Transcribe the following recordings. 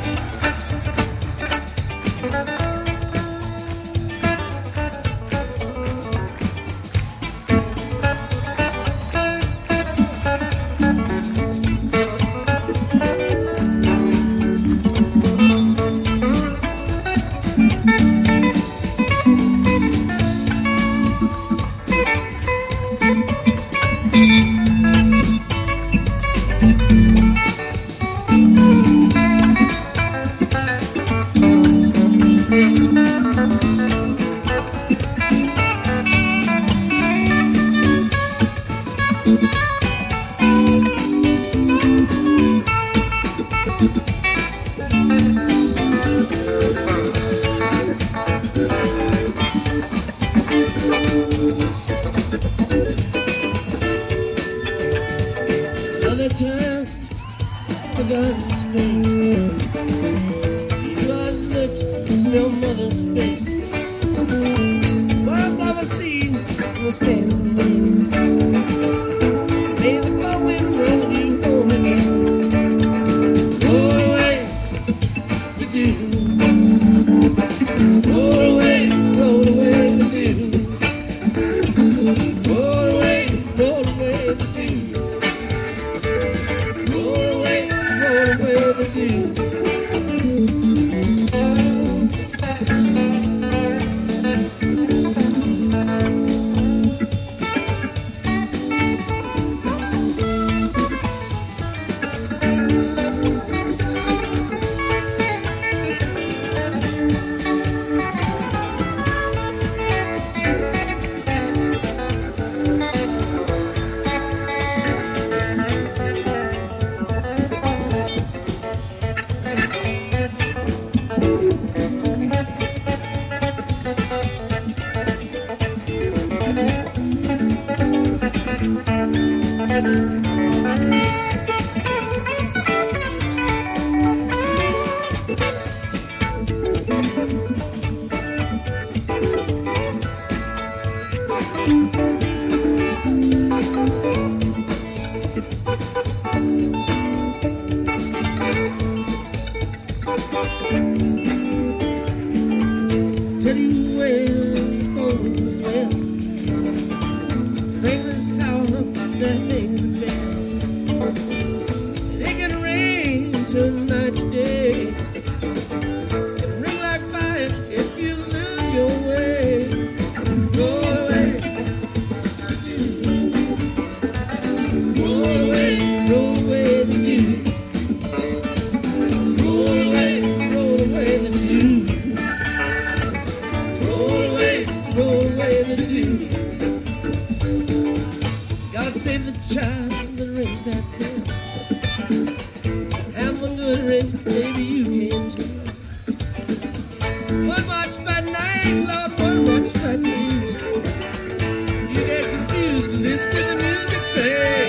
Another time, forgotten space. You eyes looked in your mother's face. What I've never seen was sand. May the cold wind roll you home again. Roll away the dew. Roll away the dew. Roll away the dew. Roll away the dew. Tell you where the phones well. Famous tower up there hangs a bell. It ain't gonna rain tonight today. It'll ring like fire if you lose your way. Roll away the dew. Roll away the dew. Roll away the dew. Roll away the dew. God save the child that raised that bell. Have a good ring, baby, you can too. One watch by night, Lord, one watch by day. You get confused, listen to the music play.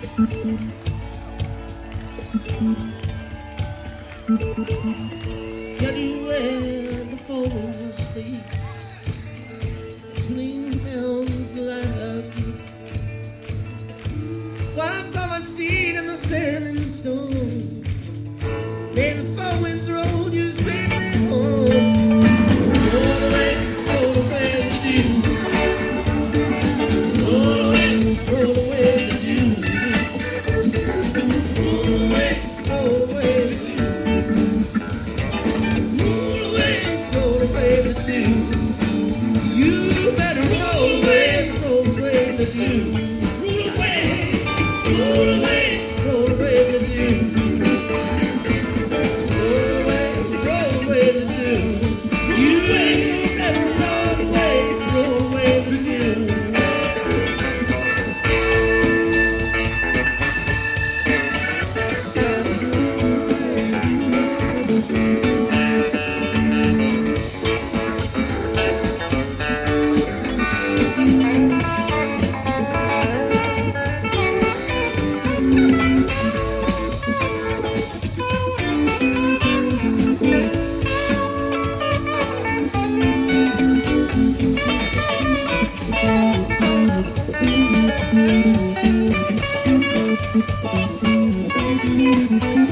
Tell you where the four winds sleep, between hounds the lighthouse deep. Why from my seat in the sand and stone, may the four winds roll you safely home. Roll away the dew. Roll away the dew. Roll away the dew. Roll away the dew. You better roll away the dew. Roll away the dew. Roll away the dew. You better roll away the dew. Thank you.